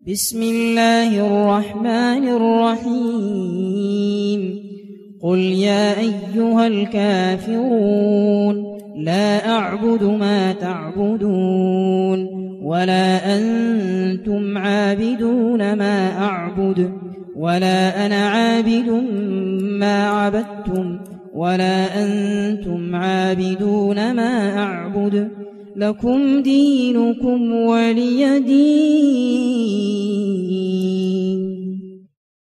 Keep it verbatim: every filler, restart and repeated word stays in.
بسم الله الرحمن الرحيم قل يا أيها الكافرون لا أعبد ما تعبدون ولا أنتم عابدون ما أعبد ولا أنا عابد ما عبدتم ولا أنتم عابدون ما أعبد لكم دينكم ولي دين.